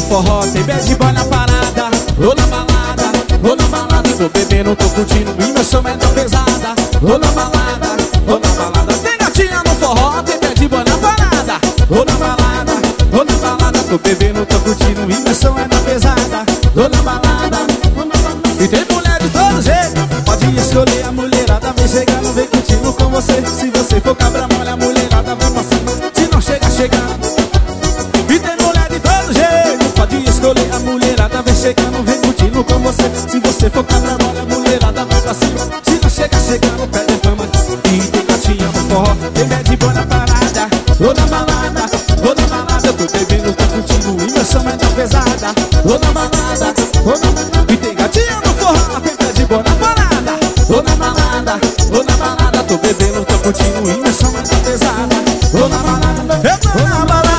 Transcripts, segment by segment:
forró, tem bad boy na parada. Vou na balada, tô bebendo, tô curtindo e meu som é tão pesada. Vou na balada, tem gatinha no forró, tem bad boy na parada. Vou na balada, tô bebendo, tô curtindo e meu som é tão pesada. Vou na balada, e tem mulher de todo jeito, pode escolher a mulherada, vem chegando, vem curtindo com você. Se você for cabra mole, a mulherada vem passando, se não chega, chegando. E tem mulher de todo jeito, pode escolher a mulherada, vem chegando, vem curtindo com você. Se você for cabra mole, a mulherada vai pra cima, se não chega, chegando, pede fama. E tem gatinha no forró, tem bad boy na parada. Vou na balada, eu tô bebendo, tô curtindo e meu som é tão pesada. Vou na balada, e tem gatinha no forró, tem bad boy na parada. Vou na balada, tô bebendo, tô curtindo e meu som é tão pesada. Vou na balada, eu tô na balada.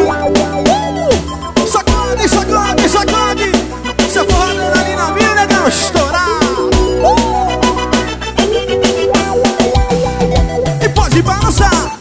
Sacode, sacode, sacode. Seu forró ali na minha, negão, estourar. E pode balançar.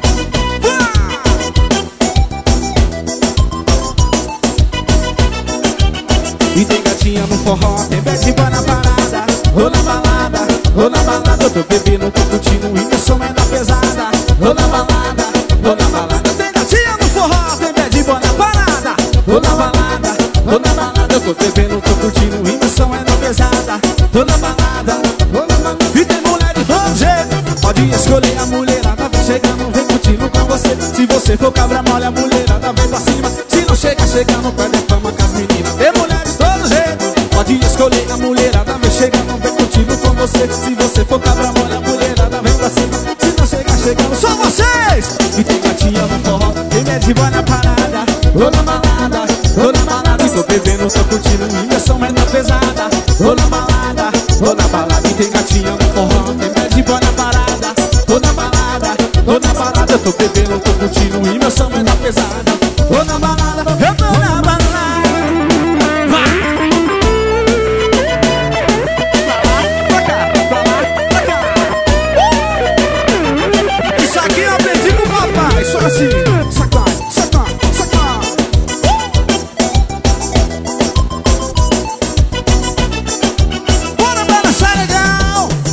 E tem gatinha no forró, tem bad boy na parada. Vou na balada, eu tô bebendo, tô curtindo e meu som é da pesada. Vou na balada, tem gatinha no forró, tem bad boy na parada. Vou na balada, eu tô bebendo, tô curtindo e meu som é da pesada. Vou na balada, e tem mulher de todo jeito, pode escolher a mulherada, vem chegando, vem curtindo com você. Se você for cabra mole, a mulherada vem pra cima, se não chega, chegando, perde fama com as meninas. Tem mulher de todo jeito, pode escolher a mulherada, vem chegando, vem curtindo com você. Se você for cabra mole, a mulherada vem pra cima, se não chega, chegando, só vocês! E tem gatinha no forró, tem bad boy na parada. Vou na balada, e tô bebendo, tô curtindo e meu som é tão pesada. Vou na balada, e tem gatinha no forró, tem bad boy na parada. Vou na balada, eu tô bebendo, tô